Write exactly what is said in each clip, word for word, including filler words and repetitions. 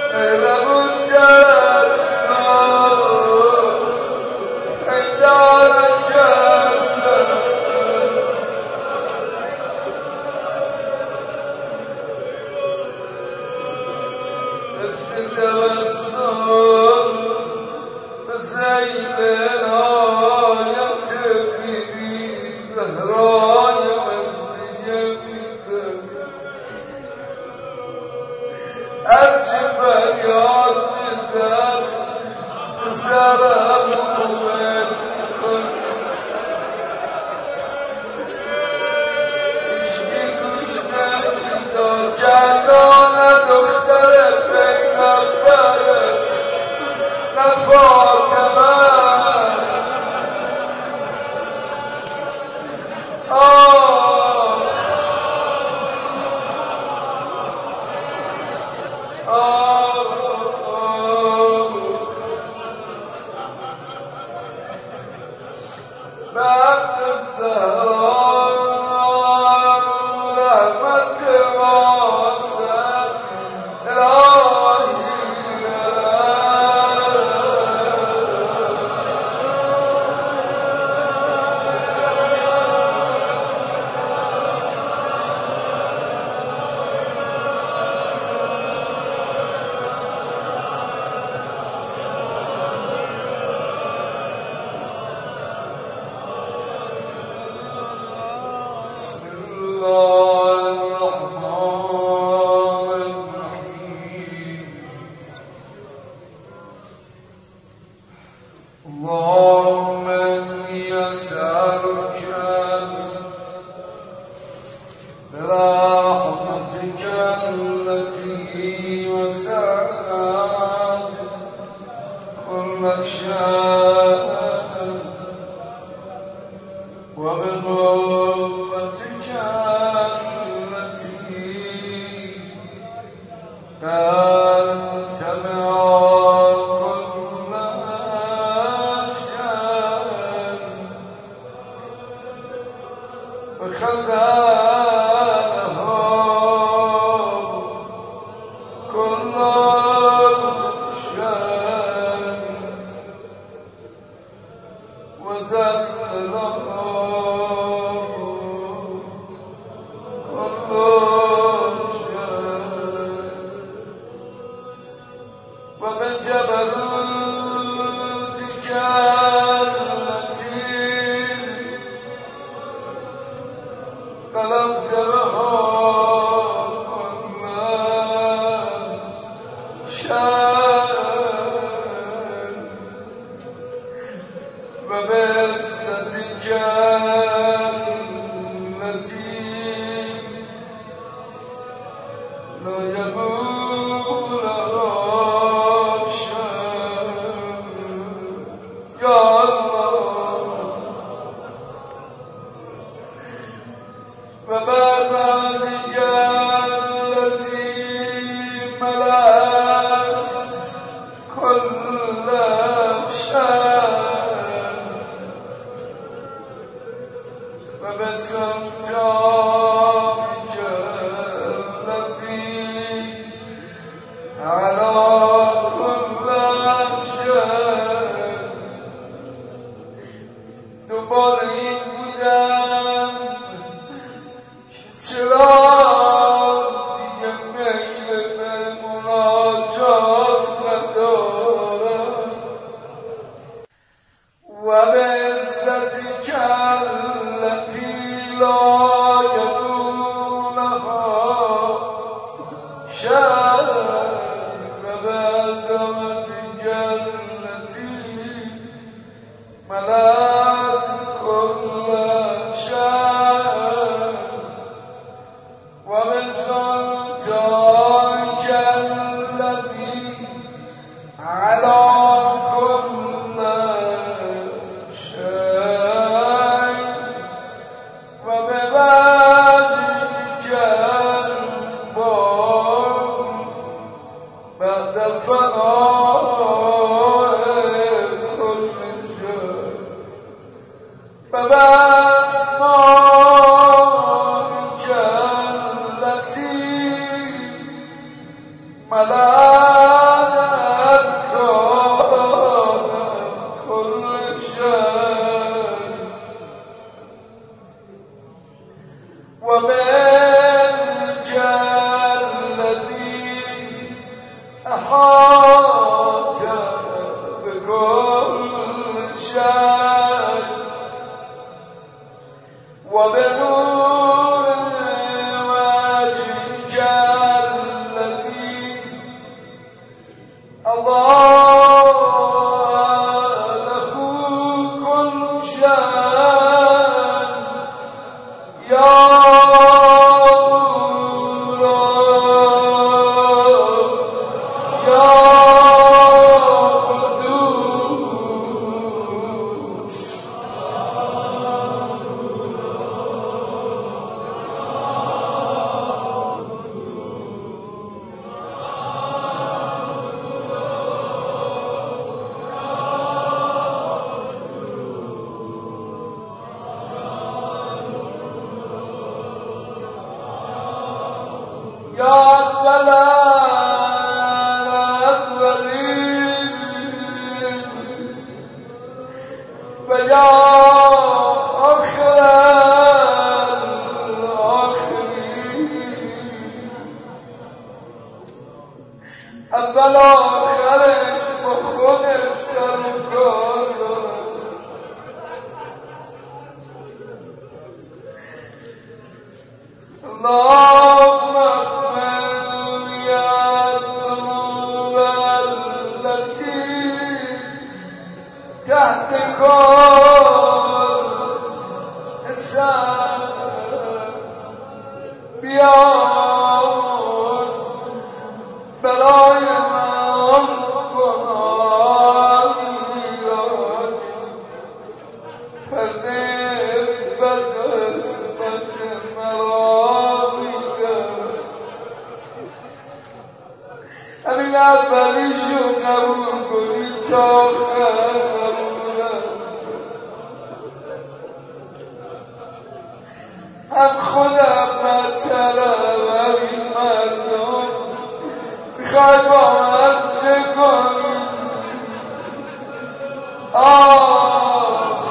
ملائكة أحاط بكل شيء وبنور وجهك الذي الله له كل شيء يا اول آخرش با خودت سر و کار دارد. اللهم اغفر لي الذنوب التي تحت كل حساب بیار برای من گناهی را پرنفت قسمت مرا می‌کرد. همین اولیشو قبول کنی تا آخر قبولم. هم خودم بدترم همین مردم میخوای با من چه کنی؟ آه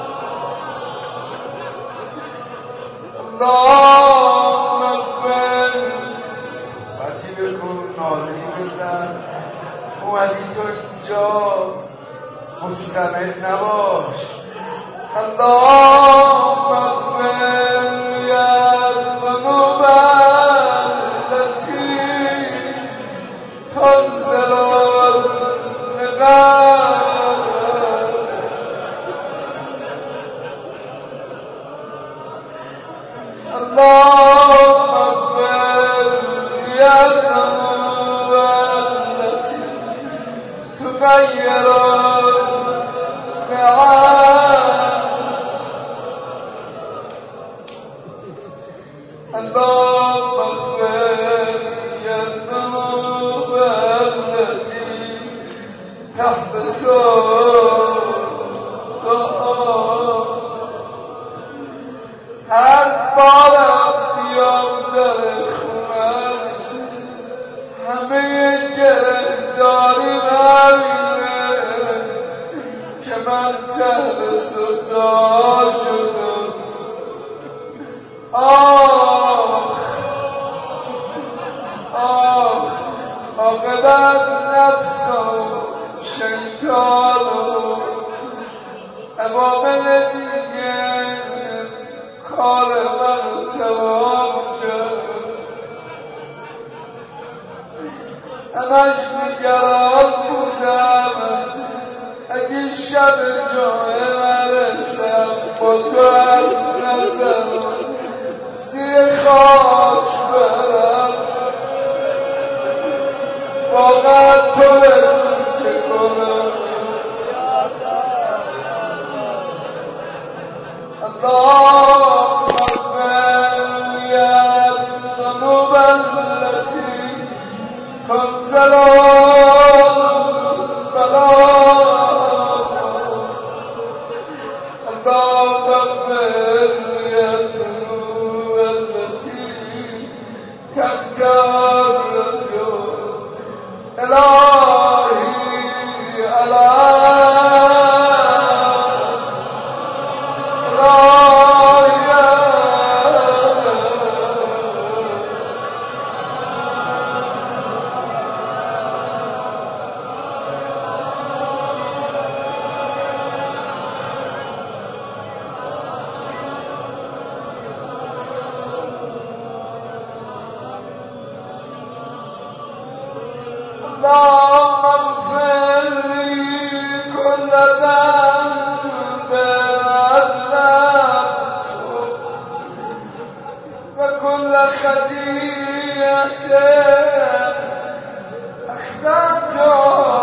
اللهم اغفر صحبتی بکن نالهی بزن اومدی تو اینجا مستمع نباش. اللهم اغفر لي الذنوب التي تنزل النقاب اللهم اغفر لي الذنوب التي تغير اللهم اغفر لي الذنوب التي تحبس هر بارم بیام در خونم همه گرهداری همینه که من تحت سزا شدم. آخ آخ عاقبت نفس و شیطان و عوامل دیگه کار من رو تمام کرد. همش نگران بودم اگه شب جمعه نرسم با تو حرف نزنم زیر خاک برم. واقعا تو بگو چه کنم. اللهم اغفر لي الذنوب التي تنزل البلاء اللهم اغفر لي الذنوب التي تقدر إلهي على اللهم اغفر لي كل ذنب أذنبته وكل خطيئة أخطأته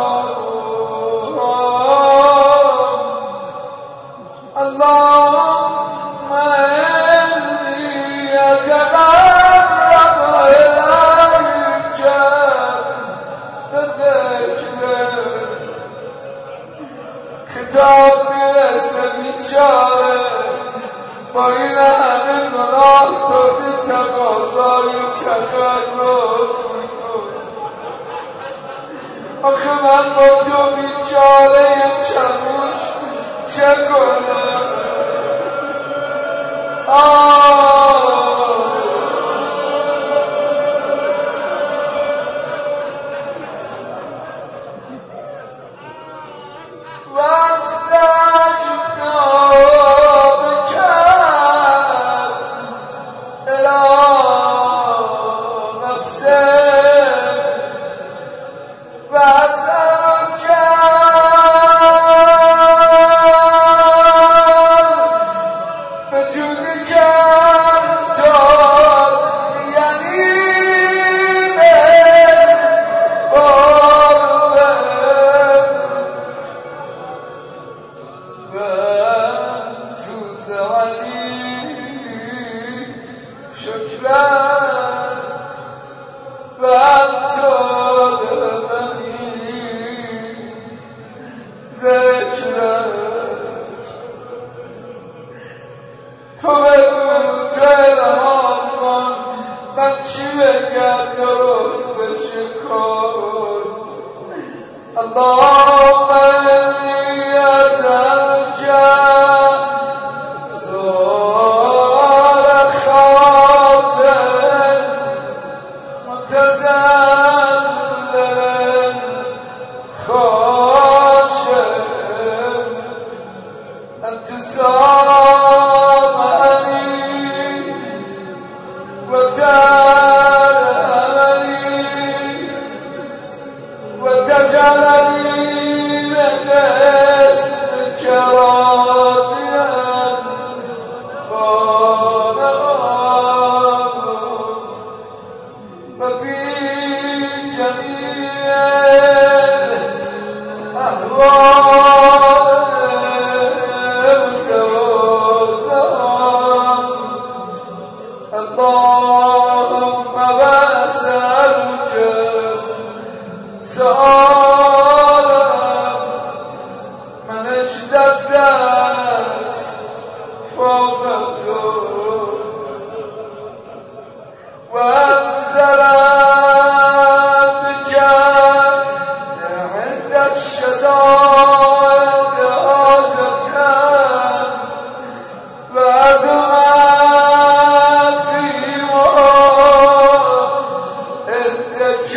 اللهم إني أتقرب إليك بذكرك خطاب میرسه بیچاره با این همه گناه توی تقاضای تقرب میکن آخه من با تو بیچاره چموش چه کنم آه تو بگو تو الهام کن من چی بگم درست بشه کن اللهم انی ازلک سؤال خاطر متذلل خاشع انتصار وتجعلني من اسمك راضيا قانعا وفي جميع الأحوال متواضعا اللهم بأسألك سؤالا من اشتدت فوقته وانزلت بك عند الشدائد عادة وأزمت في عندك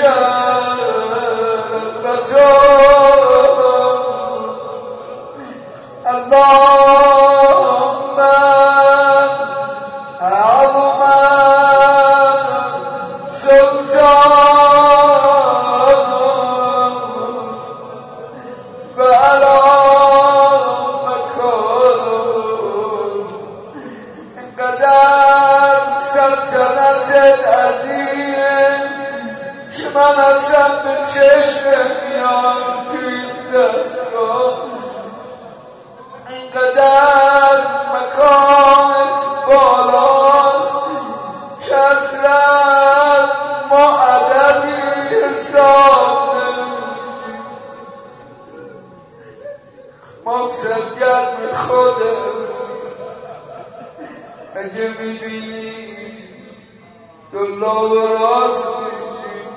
اللهم عظم سلطانك وعلى مكانك انقدر سلطنت العظیم که من اصلا به چشم میام توی این دستگاه اینقدر مکانت بالاست که اصلا ما عددی حساب نمیگیم ما سرگرم خودم اگه میبینی دلا و راست میشیم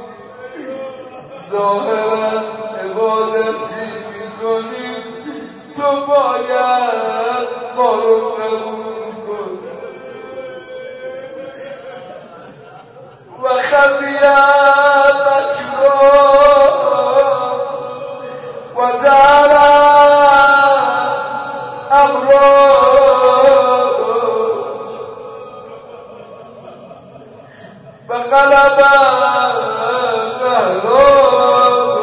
ظاهرا عبادتی میکنیم تو باید ما رو قبول کنی و خبیت مکرام و زهرم امراض و غلبت مهرام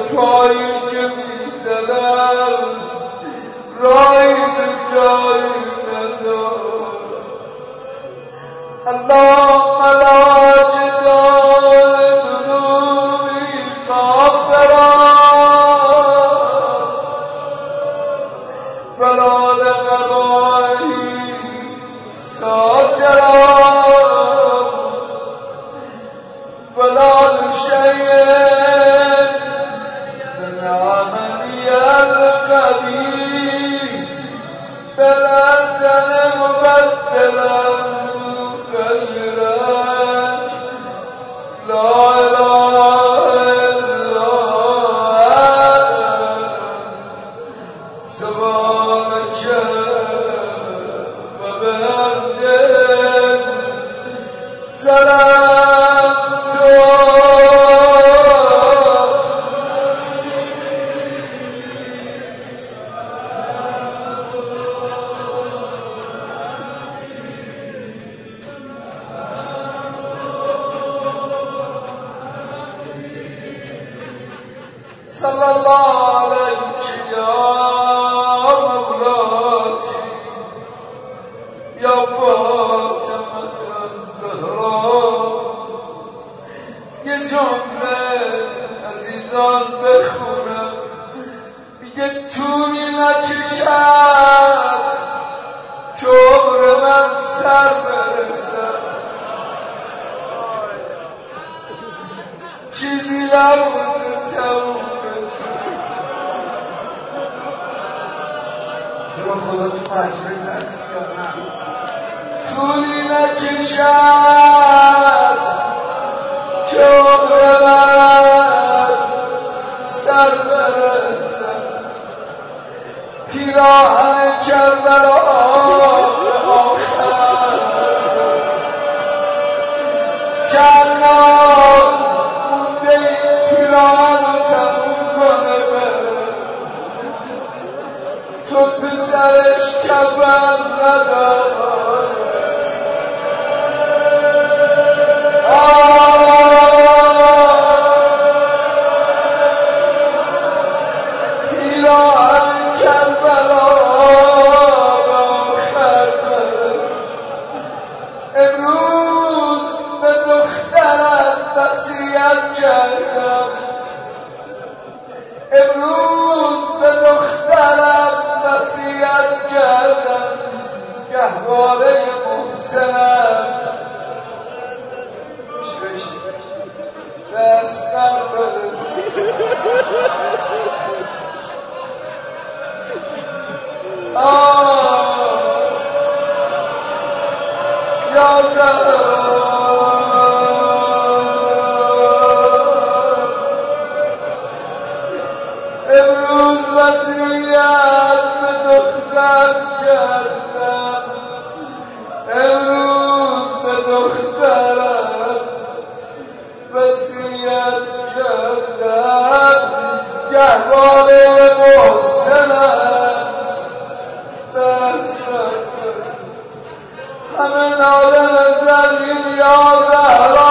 پایی که میزدم راهی به جایی ندارم. اللهم لا جدال ذنوبی غافرا ولا لقبائهی ساترا ولا لشیء من عملی القبیح بالحسن مبدلا غیرک لا اله الا انت سبحانک و بحمدک ظلمت. صلی الله علیک یا مولاتی یا فاطمة الزهرا. یه جمله عزیزان بخونم میگه طولی نکشد که عمر من سر برسد، چیزی نبوده تموم خدا تو مجلس هستی یا نه. طولی نکشد که عمر من سر برسد، پیراهن کربلا به آخر جنات مونده این پیراهن رو تموم کنه بره، چون پسرش کفن نداره. پیراهن کربلا آخر برس. امروز به دخترم وصیت کردم، امروز به دخترم وصیت کردم گهواره محسنم دستم برس. آه یادم امروز وصیت به دختر کردم، امروز به دخترم وصیت کردم گهواره محسنم دست برد. همه نادم زمین یا زهرا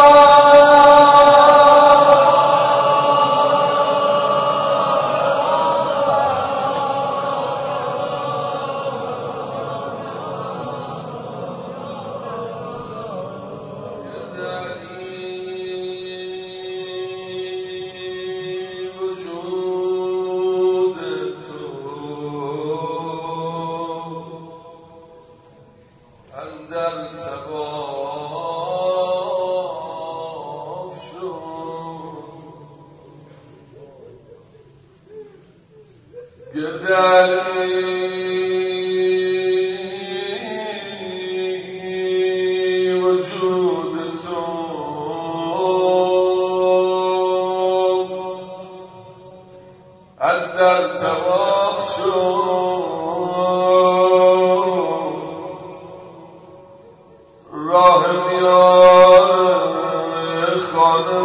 گردنی وجود تو اندر تواف شد، راه میان خانه و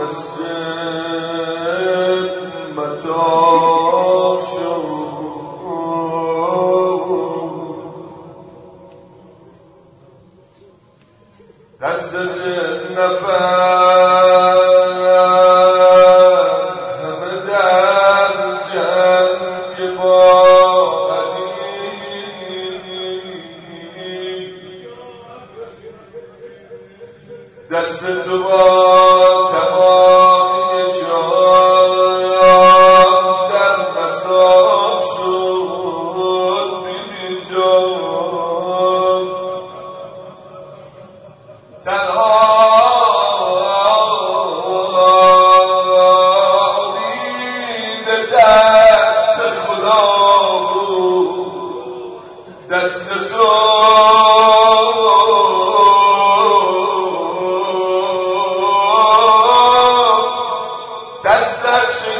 مسجد مطاف شد. دست چه نفر همه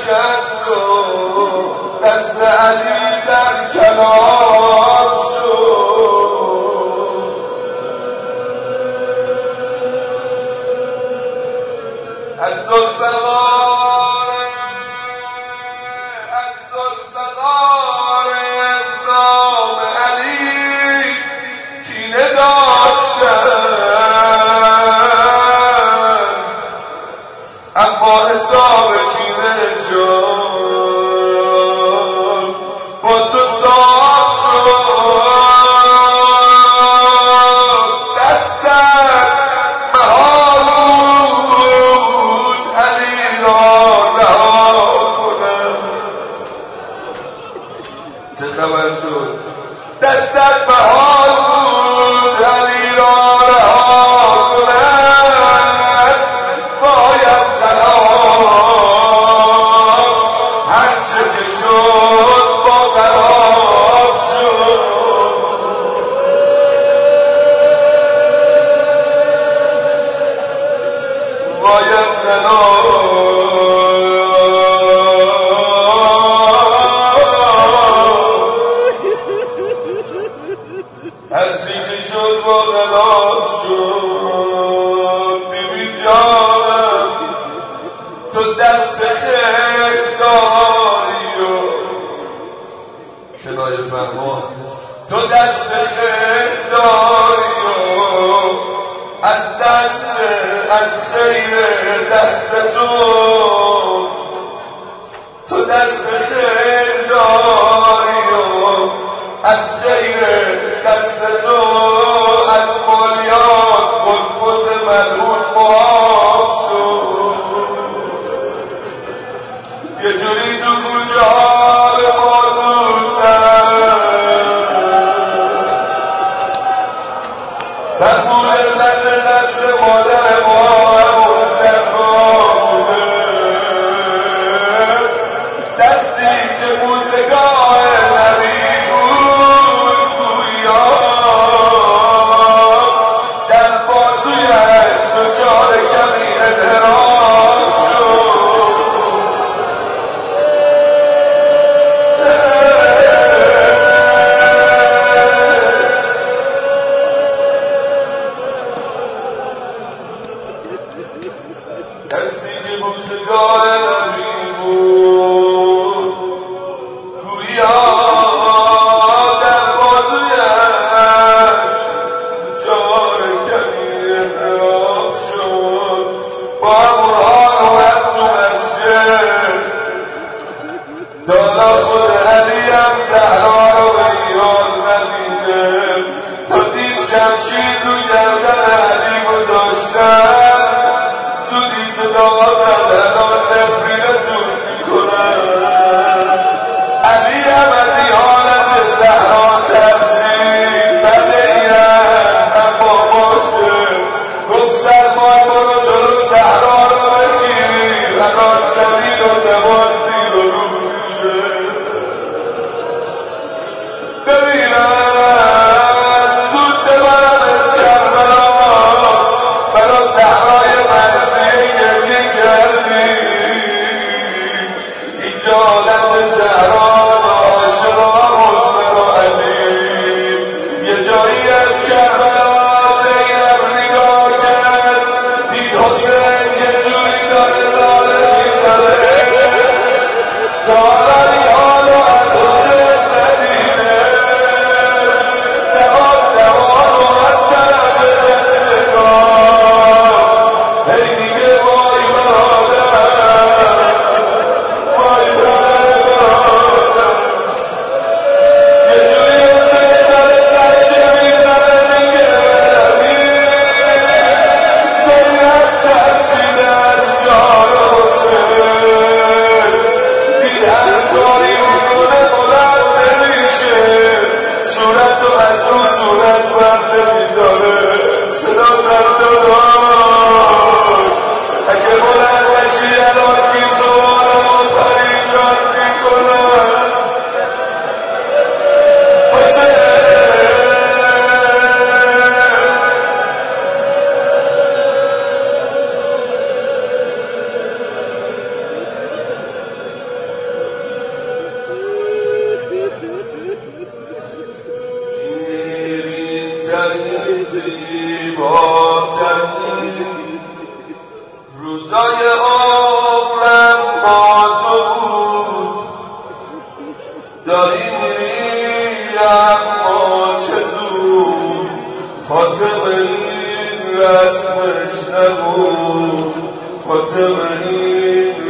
شکست و دست علی در کلام شد. از ذوالفقار از ذوالفقار نام علی کینه داشتن، اما حساب کینه شد با تو صاف شد. دستت محال بود علی را رها کنم. چه خبر شد؟ دستت محال بود علی را رها کنم. وای از خلاف هرچه که شد با قرار شد. وای از هرچی که شد با غلاف شد. بیبی جانم تو دست خیر داری و کنایه فرمان، تو دست خیر داری و از دست از خیر دست تو تو دست خیر داری و از خیر دست تو از مالیات منفذ ملعون معاف شد. یه جوری تو کوچه ها به ما دوستن تنمون علت قتل مادر ما همون زنها بوده. دستی که موسگاه نبی دستی که موسگاه نبی بود گویا در بازویش چار کمی انحراف شد. با برهان اومد تو مسجد دادا خود علی هم زهرا رو به ایران ندیده. تا دید شمشیر رو گردن علی گذاشتن زودی صدا زد الان نفت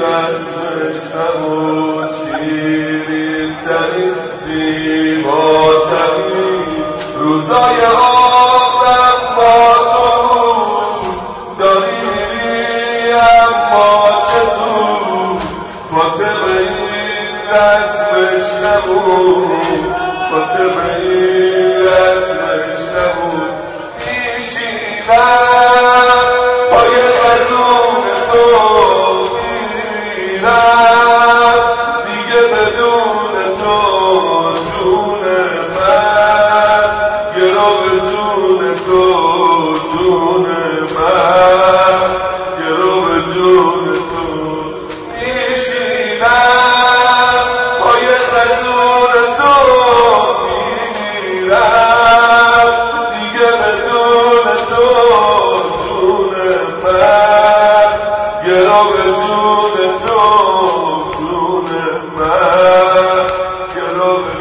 رسمش نبود شیرین ترین زیباترین روزای عمرم با تو بود داری میری اما چه زود فاطمه این رسمش نبود فاطمه این رسمش نبود میشینم پای خزون تو میرم دیگه بدون تو جون من گرو به جون تو جون من گرو به جون تو میشینم پای خزون تو میرم دیگه بدون تو جون من گرو به جون تو جون من گرو به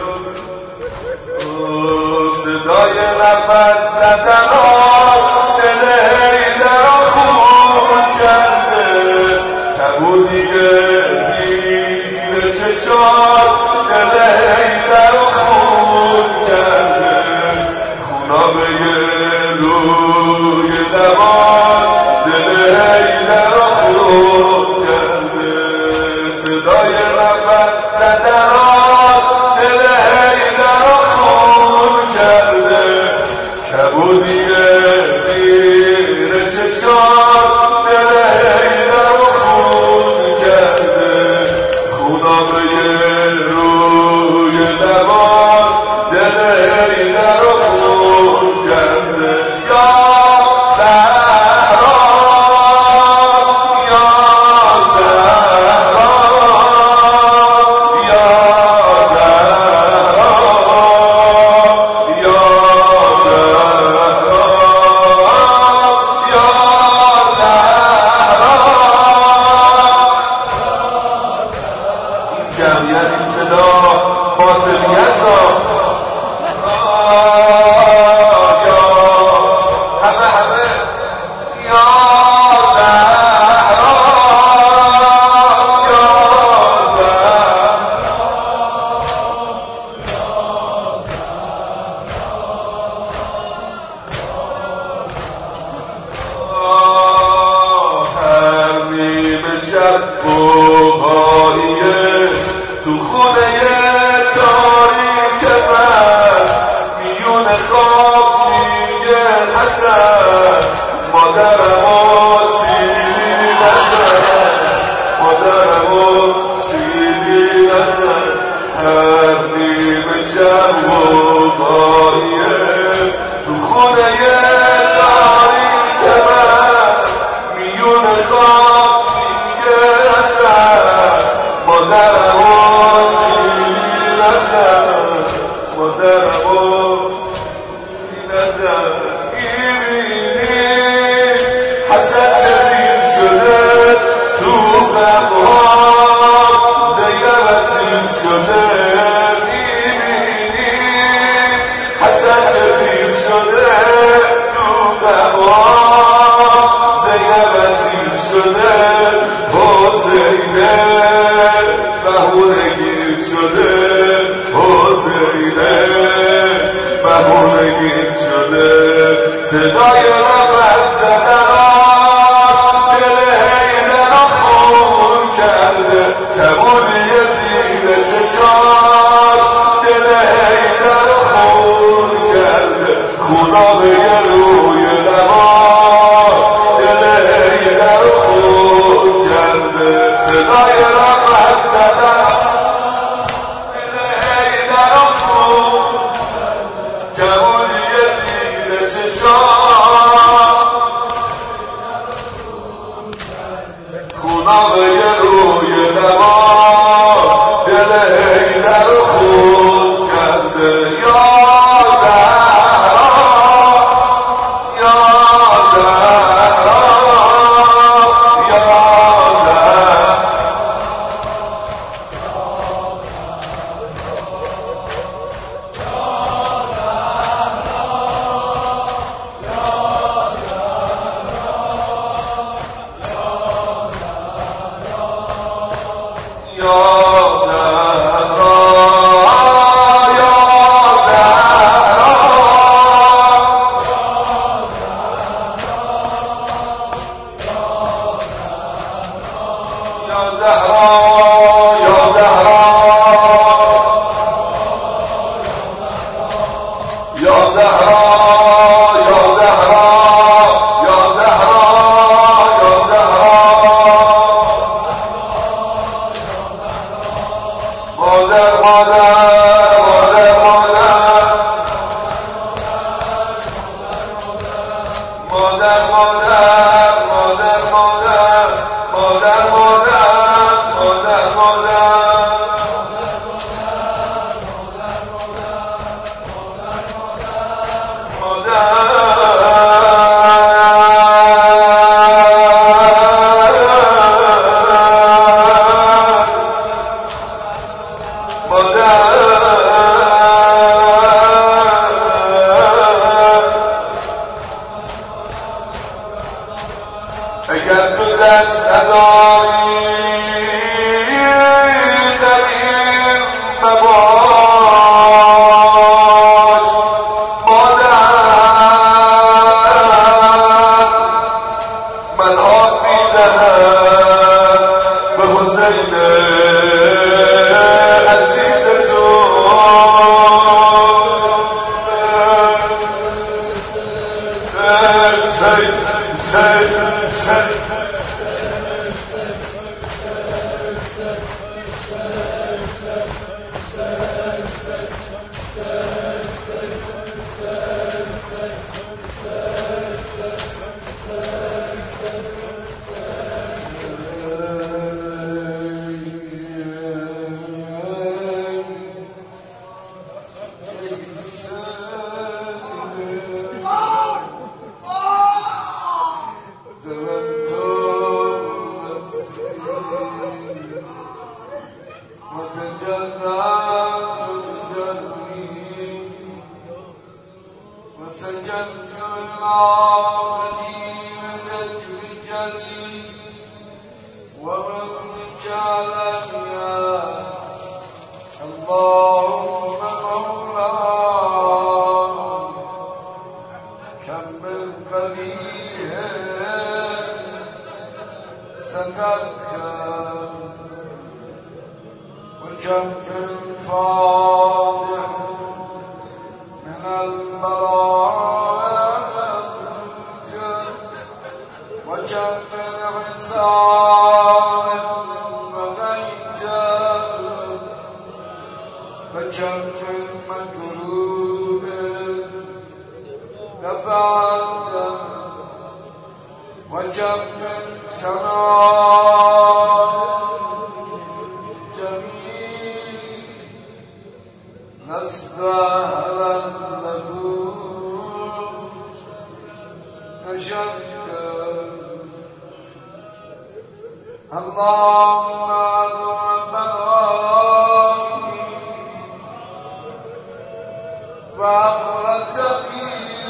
صدای نفس زدن دل ایده را خون کرده کبودیه زیر چشات دل ایده را خون کرده خونابه روی لبان دل ایده را خون کرده صدای نفس زدن دل ایده را خون کرده کبودیه زیر چشات دل ایده را خون کرده خونابه روی لبان دل ایده را خون کرده یا زهرا یا زهرا یا زهرا یا زهرا یا زهرا این جمعیت این صدا فاطمیه ساخت یا همه همه یا زهرا یا زهرا هر نیمه شب بخاریه تو خونه تاریک من میون خواب میگه حسن مادرمو سیری نزن مادرمو سیری نزن هر نیمه شب بخاریه تو خونه تاریک من میون خواب میگه حسن مادرمو سیری نزن مادرمو سیری نزن میبینی حسن چپین شده تو غمها زینب اسیر شده میبینی حسن چپین شده تو غمها زینب اسیر شده حسینه بهونه گیر شده حسینه بهونه گیر شده صدای نفس زدن دل ایده را خون کرده کبودی زیر چشات دل ایده را خون کرده خونابه روی لبان دل ایده را خون کرده صدای نفس زدن دل ایده را خون کبودی زیر چشات خونابه روی لبان دل ایده را خون کرده یا زهرا یا زهرا یا زهرا اگر تو دست نداری دلیل مباش مادر من آب میدهم به حسین عزیز تو وسجدت العابدي من الرجال والرجال يا اللهم مولاي كم من قليل سترت وكم من فاضح من البلاء وكم من عصام بغيت وكم من مكروه دفعت وكم من سناء جميل لست أهلا له نشأت اللهم أعظم بلائي وأفرت بي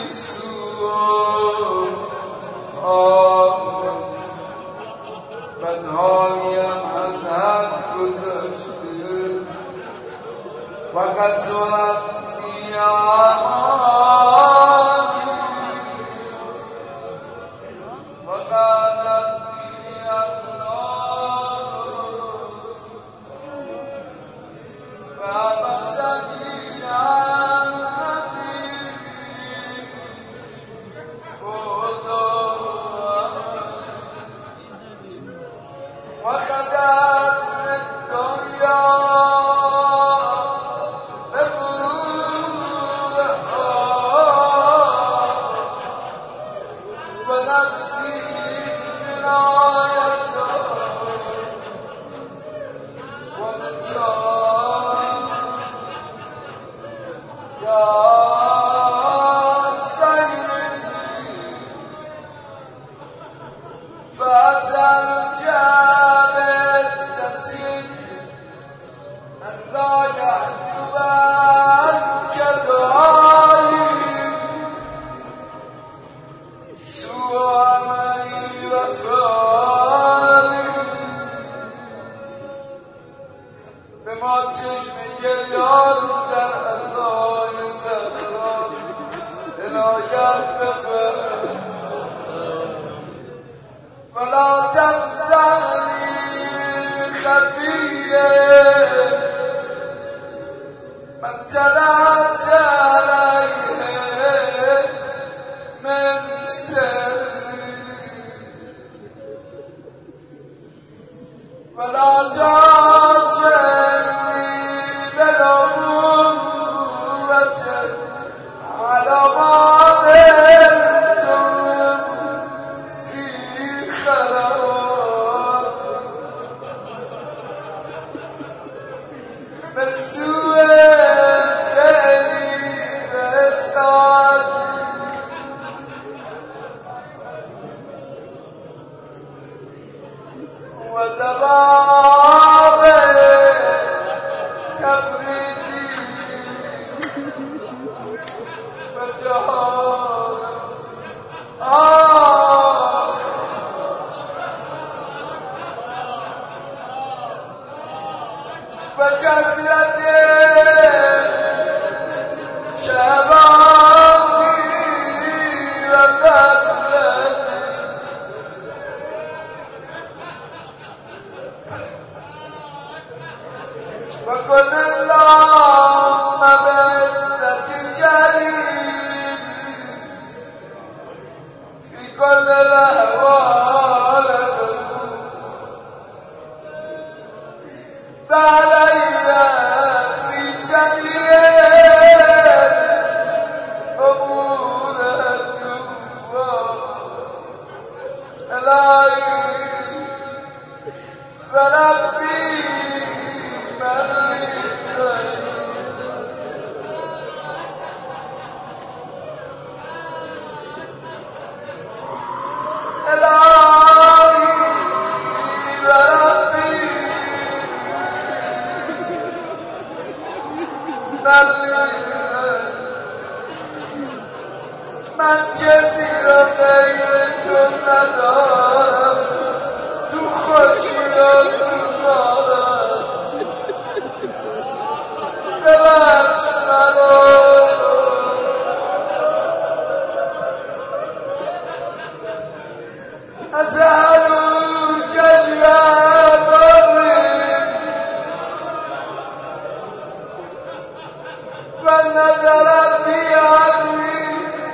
سوء بدهایم از حد گذشته وقد صورت بی آمانی وقالت بی اقلال فابسنی عن نبی وخدعت الدنيا بطولها ما چشم گریان در عزای زهران عنایت بفرما ولا تنزعنی خفیه من طلعت علیه من سری ولا تاجرنی بنبوة على ما نلتم في خراب من سوء ودباب تفريدي وجهار آه وجزرة شبابي وقبلتي وكن اللهم بعزة جليل في كل الأهوال فعلي في جميع أمور إلهي وربي من کسی را غیر تو ندارم تو خوشی را تو دارم ببخش منو از هر ونظرت في عمري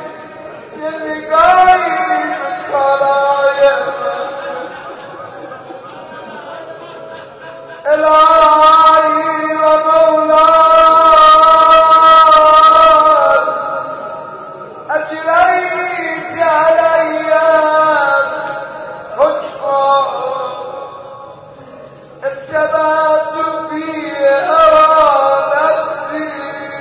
للقائي بكرايا إلهي ومولاي أجريت علي حكما اتبعت في هوى نفسي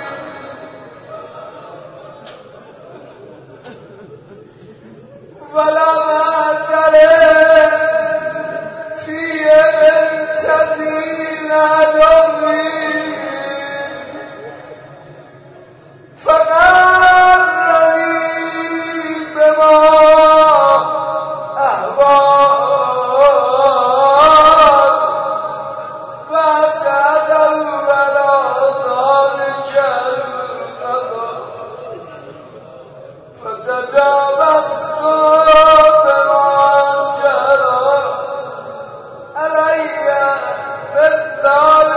ولم أدرس في منتدين عدوي فقرني بما أهوى وأسعده على ذلك القضاء فتجاوزت بما جرى علي من ذلك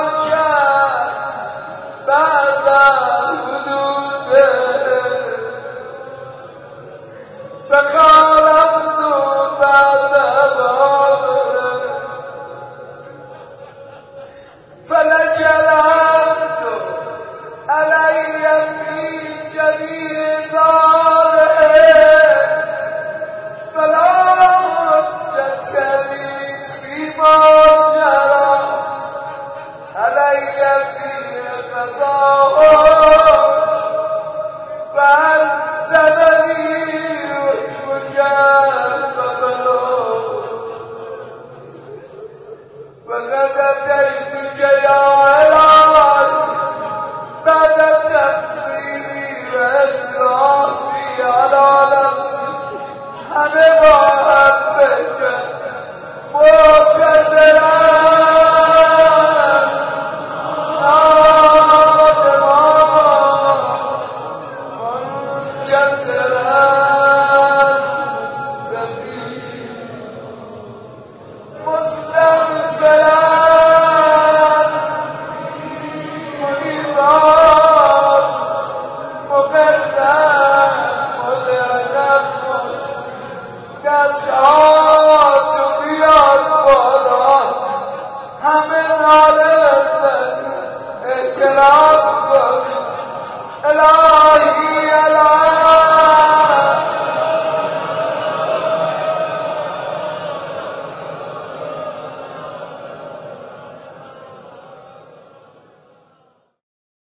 به ناله اعتراف کن الهی